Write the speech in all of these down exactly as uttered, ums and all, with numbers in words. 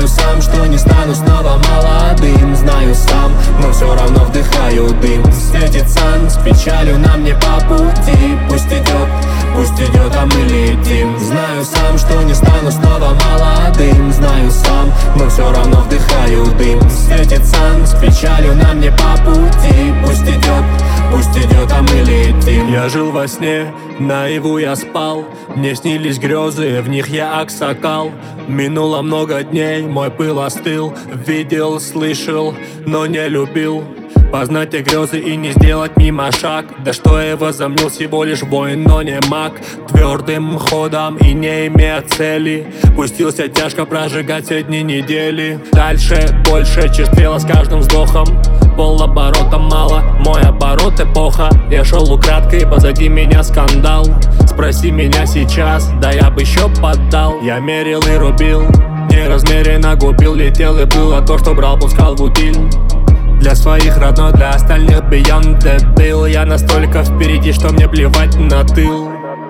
Знаю сам, что не стану снова молодым. Знаю сам, но все равно вдыхаю дым. Светит сан с печалью на мне по пути. Пусть идет, пусть идет, а мы летим. Знаю сам, что не стану снова молодым. Знаю сам, но все равно вдыхаю дым. Светит сан с печалью на мне по пути. Пусть идет, пусть идет, а мы летим. Я жил во сне, наяву я спал. Мне снились грезы, в них я аксакал. Минуло много дней, мой пыл остыл. Видел, слышал, но не любил. Познать те грезы и не сделать мимо шаг. Да что я возомнил, всего лишь воин, но не маг. Твердым ходом и не имея цели пустился тяжко прожигать все дни недели. Дальше, больше, чувствела с каждым вздохом. Полоборота мало, мой оборот эпоха. Я шел украдкой, позади меня скандал. Спроси меня сейчас, да я бы еще поддал. Я мерил и рубил, неразмеренно губил. Летел и было то, что брал, пускал в утиль. Для своих родной, для остальных beyond the bill. Я настолько впереди, что мне плевать на тыл.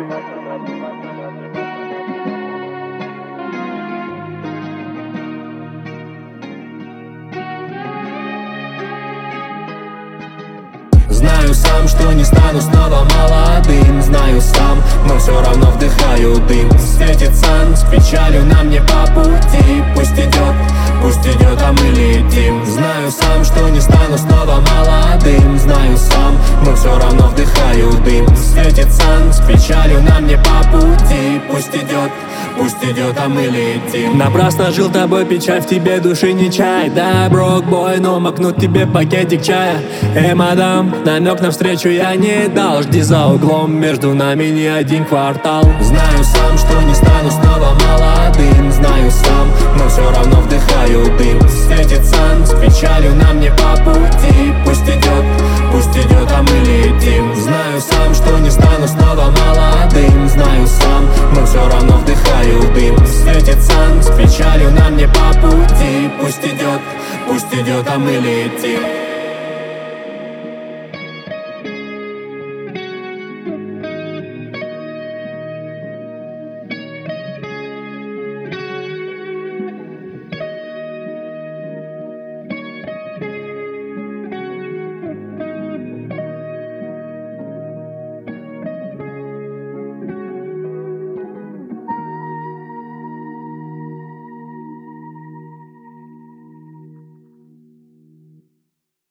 Знаю сам, что не стану снова молодым. Знаю сам, но все равно вдыхаю дым. Светит сан с печалью на мне по пути. Пусть идет, пусть идет, а мы летим. Знаю сам, что не стану снова молодым. Знаю сам, но все равно вдыхаю дым. Светит сан с печалью на мне по пути. Пусть идет, пусть идет, а мы летим. Напрасно жил тобой, печаль в тебе души не чай. Да, брок-бой, но макнуть тебе пакетик чая. Эй, мадам, намек навстречу я не дал. Жди за углом, между нами не один квартал. Знаю сам, что не стану снова молодым. Знаю сам, но все равно вдыхаю дым. Светит сан с печалью на мне по пути. Пусть идет, пусть идет, а мы летим. Знаю сам, что не стану снова молодым. Знаю сам, но все равно вдыхаю дым. Светит сан с печалью на мне по пути. Пусть идет, пусть идет, а мы летим.